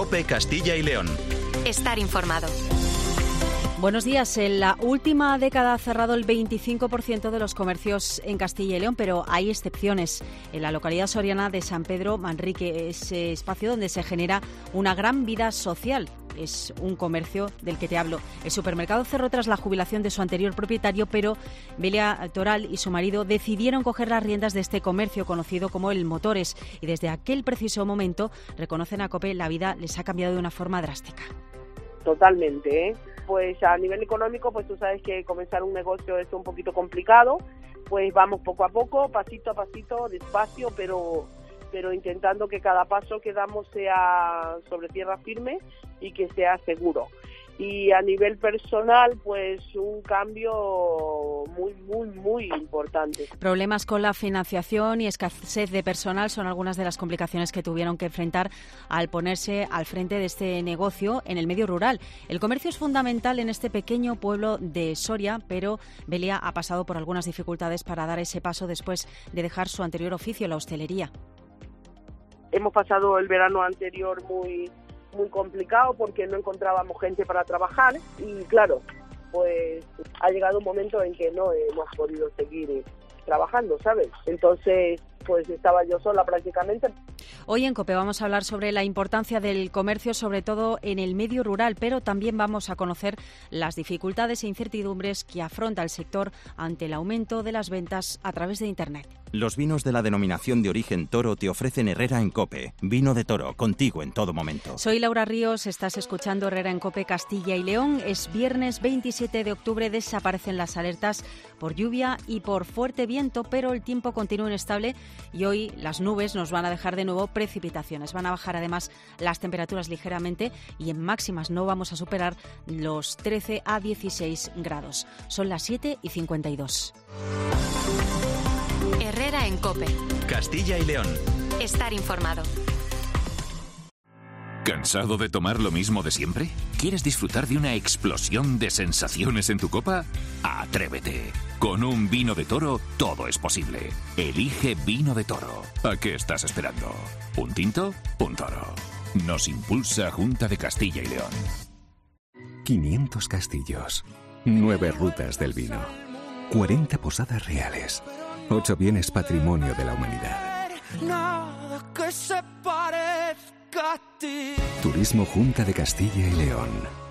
COPE Castilla y León. Estar informado. Buenos días. En la última década ha cerrado el 25% de los comercios en Castilla y León, pero hay excepciones. En la localidad soriana de San Pedro Manrique, ese espacio donde se genera una gran vida social. Es un comercio del que te hablo. El supermercado cerró tras la jubilación de su anterior propietario, pero Belia Toral y su marido decidieron coger las riendas de este comercio conocido como el Motores, y desde aquel preciso momento, reconocen a COPE, la vida les ha cambiado de una forma drástica. Totalmente, ¿eh? Pues a nivel económico, pues tú sabes que comenzar un negocio es un poquito complicado, pues vamos poco a poco, pasito a pasito, despacio, pero intentando que cada paso que damos sea sobre tierra firme y que sea seguro. Y a nivel personal, pues un cambio muy importante. Problemas con la financiación y escasez de personal son algunas de las complicaciones que tuvieron que enfrentar al ponerse al frente de este negocio en el medio rural. El comercio es fundamental en este pequeño pueblo de Soria, pero Belia ha pasado por algunas dificultades para dar ese paso después de dejar su anterior oficio, la hostelería. Hemos pasado el verano anterior muy complicado porque no encontrábamos gente para trabajar y claro, pues ha llegado un momento en que no hemos podido seguir trabajando, ¿sabes? Entonces, pues estaba yo sola prácticamente. Hoy en COPE vamos a hablar sobre la importancia del comercio, sobre todo en el medio rural, pero también vamos a conocer las dificultades e incertidumbres que afronta el sector ante el aumento de las ventas a través de Internet. Los vinos de la denominación de origen Toro te ofrecen Herrera en COPE. Vino de Toro, contigo en todo momento. Soy Laura Ríos, estás escuchando Herrera en COPE Castilla y León. Es viernes 27 de octubre, desaparecen las alertas por lluvia y por fuerte viento, pero el tiempo continúa inestable y hoy las nubes nos van a dejar de nuevo precipitaciones. Van a bajar además las temperaturas ligeramente y en máximas no vamos a superar los 13 a 16 grados. Son las 7:52. Herrera en COPE. Castilla y León. Estar informado. ¿Cansado de tomar lo mismo de siempre? ¿Quieres disfrutar de una explosión de sensaciones en tu copa? ¡Atrévete! Con un vino de Toro todo es posible. Elige Vino de Toro. ¿A qué estás esperando? ¿Un tinto? Un toro. Nos impulsa Junta de Castilla y León. 500 castillos, 9 rutas del vino, 40 posadas reales, 8 bienes patrimonio de la humanidad. Nada que se parezca a ti. Turismo Junta de Castilla y León.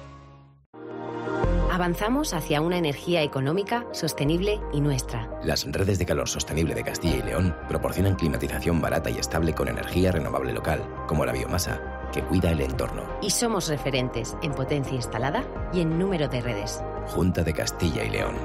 Avanzamos hacia una energía económica, sostenible y nuestra. Las redes de calor sostenible de Castilla y León proporcionan climatización barata y estable con energía renovable local, como la biomasa, que cuida el entorno. Y somos referentes en potencia instalada y en número de redes. Junta de Castilla y León.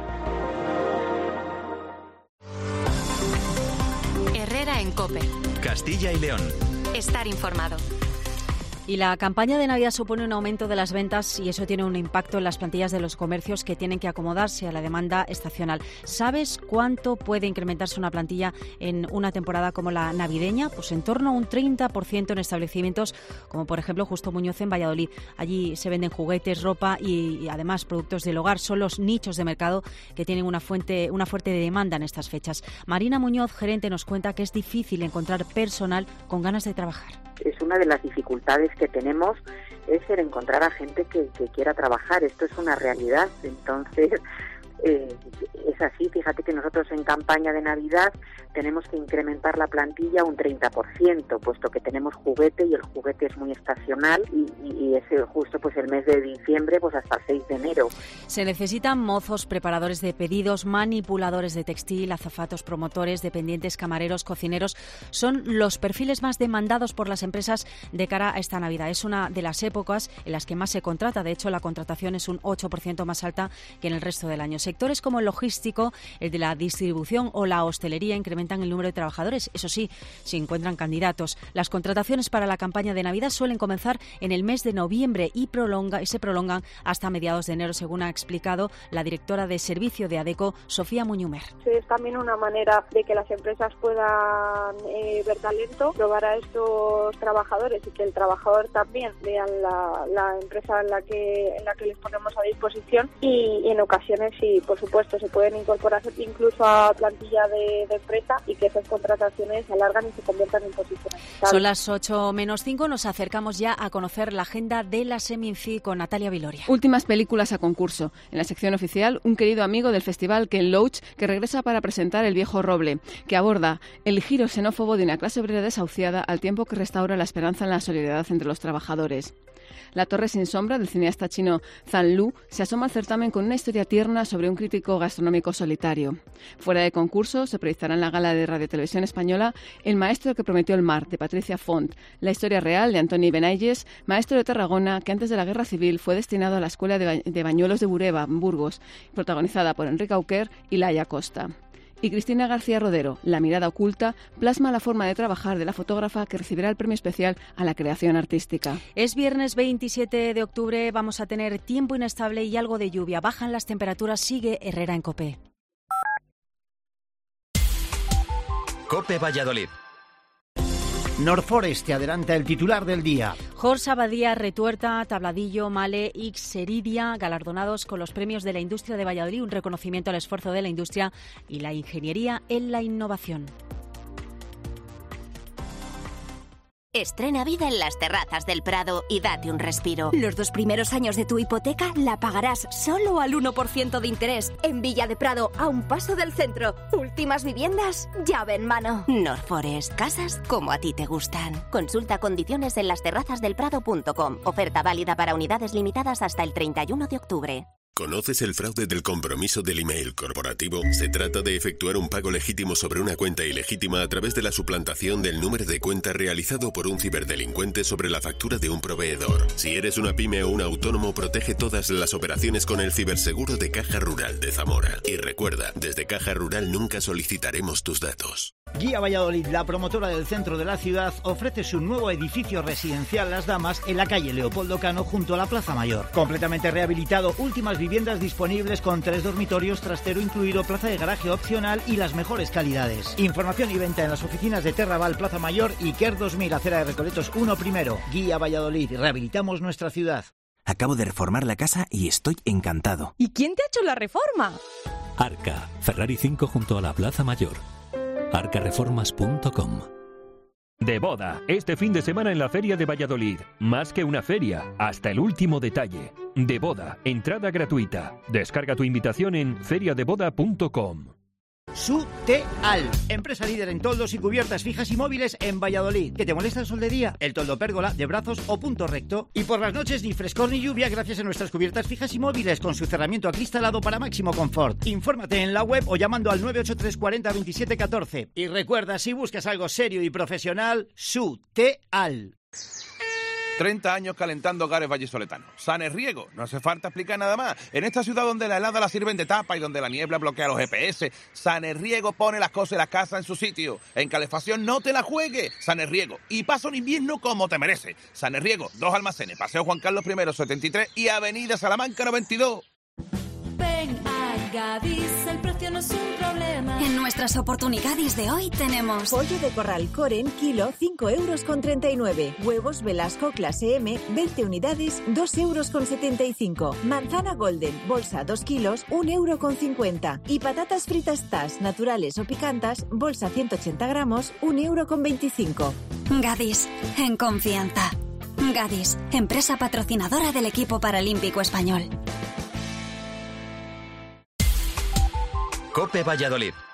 Herrera en COPE. Castilla y León. Estar informado. Y la campaña de Navidad supone un aumento de las ventas y eso tiene un impacto en las plantillas de los comercios que tienen que acomodarse a la demanda estacional. ¿Sabes cuánto puede incrementarse una plantilla en una temporada como la navideña? Pues en torno a un 30% en establecimientos como por ejemplo Justo Muñoz en Valladolid. Allí se venden juguetes, ropa y además productos del hogar. Son los nichos de mercado que tienen una fuerte demanda en estas fechas. Marina Muñoz, gerente, nos cuenta que es difícil encontrar personal con ganas de trabajar. Es una de las dificultades que tenemos, es el encontrar a gente que quiera trabajar. Esto es una realidad, entonces es así. Fíjate que nosotros en campaña de Navidad tenemos que incrementar la plantilla un 30%, puesto que tenemos juguete y el juguete es muy estacional y es justo pues el mes de diciembre pues hasta el 6 de enero. Se necesitan mozos, preparadores de pedidos, manipuladores de textil, azafatos, promotores, dependientes, camareros, cocineros. Son los perfiles más demandados por las empresas de cara a esta Navidad. Es una de las épocas en las que más se contrata. De hecho, la contratación es un 8% más alta que en el resto del año. Sectores como el logístico, el de la distribución o la hostelería incrementan el número de trabajadores. Eso sí, se encuentran candidatos. Las contrataciones para la campaña de Navidad suelen comenzar en el mes de noviembre y se prolongan hasta mediados de enero, según ha explicado la directora de servicio de ADECO, Sofía Muñumer. Es también una manera de que las empresas puedan ver talento, probar a estos trabajadores y que el trabajador también vean la empresa en la que les ponemos a disposición y en ocasiones sí y por supuesto se pueden incorporar incluso a plantilla de empresa y que esas contrataciones se alargan y se conviertan en posiciones. Son las 8:05, nos acercamos ya a conocer la agenda de la Seminci con Natalia Viloria. Últimas películas a concurso. En la sección oficial, un querido amigo del festival, Ken Loach, que regresa para presentar El viejo roble, que aborda el giro xenófobo de una clase obrera desahuciada al tiempo que restaura la esperanza en la solidaridad entre los trabajadores. La torre sin sombra, del cineasta chino Zhang Lu, se asoma al certamen con una historia tierna sobre un crítico gastronómico solitario. Fuera de concurso, se proyectará en la gala de Radio Televisión Española El maestro que prometió el mar, de Patricia Font, la historia real de Antoni Benayes, maestro de Tarragona, que antes de la Guerra Civil fue destinado a la Escuela de Bañuelos de Bureba, en Burgos, protagonizada por Enrique Auquer y Laia Costa. Y Cristina García Rodero, La mirada oculta, plasma la forma de trabajar de la fotógrafa que recibirá el premio especial a la creación artística. Es viernes 27 de octubre, vamos a tener tiempo inestable y algo de lluvia. Bajan las temperaturas, sigue Herrera en COPE. COPE Valladolid. Norforest te adelanta el titular del día. Jorge Abadía, Retuerta, Tabladillo, Male, Ixeridia, galardonados con los premios de la industria de Valladolid, un reconocimiento al esfuerzo de la industria y la ingeniería en la innovación. Estrena vida en las terrazas del Prado y date un respiro. Los 2 primeros años de tu hipoteca la pagarás solo al 1% de interés. En Villa de Prado, a un paso del centro. Últimas viviendas, llave en mano. Norforest, casas como a ti te gustan. Consulta condiciones en lasterrazasdelprado.com. Oferta válida para unidades limitadas hasta el 31 de octubre. ¿Conoces el fraude del compromiso del email corporativo? Se trata de efectuar un pago legítimo sobre una cuenta ilegítima a través de la suplantación del número de cuenta realizado por un ciberdelincuente sobre la factura de un proveedor. Si eres una pyme o un autónomo, protege todas las operaciones con el ciberseguro de Caja Rural de Zamora. Y recuerda, desde Caja Rural nunca solicitaremos tus datos. Guía Valladolid, la promotora del centro de la ciudad, ofrece su nuevo edificio residencial Las Damas en la calle Leopoldo Cano junto a la Plaza Mayor. Completamente rehabilitado, últimas viviendas disponibles con 3 dormitorios, trastero incluido, plaza de garaje opcional y las mejores calidades. Información y venta en las oficinas de Terraval, Plaza Mayor y Quer 2000, acera de Recoletos 1 primero. Guía Valladolid, rehabilitamos nuestra ciudad. Acabo de reformar la casa y estoy encantado. ¿Y quién te ha hecho la reforma? Arca, Ferrari 5 junto a la Plaza Mayor. arcareformas.com. De boda, este fin de semana en la Feria de Valladolid. Más que una feria, hasta el último detalle. De boda, entrada gratuita. Descarga tu invitación en feriadeboda.com. Suteal, empresa líder en toldos y cubiertas fijas y móviles en Valladolid. ¿Que te molesta el sol de día? El toldo pérgola, de brazos o punto recto. Y por las noches ni frescor ni lluvia gracias a nuestras cubiertas fijas y móviles con su cerramiento acristalado para máximo confort. Infórmate en la web o llamando al 983 40 27 14. Y recuerda, si buscas algo serio y profesional, Suteal. 30 años calentando hogares vallisoletanos. Sanerriego, no hace falta explicar nada más. En esta ciudad donde la helada la sirven de tapa y donde la niebla bloquea los GPS, Sanerriego pone las cosas y las casas en su sitio. En calefacción no te la juegues. Sanerriego. Y pasa un invierno como te merece. Sanerriego, 2 almacenes, Paseo Juan Carlos I 73 y Avenida Salamanca 92. Ven a Gadis, el precio no es un problema. En nuestras oportunidades de hoy tenemos pollo de corral Coren, kilo, 5,39 €. Huevos Velasco clase M, 20 unidades, 2,75 €. Manzana Golden, bolsa 2 kilos, 1,50 €. Y patatas fritas Tas, naturales o picantas, bolsa 180 gramos, 1,25 €. Gadis, en confianza. Gadis, empresa patrocinadora del equipo paralímpico español. COPE Valladolid.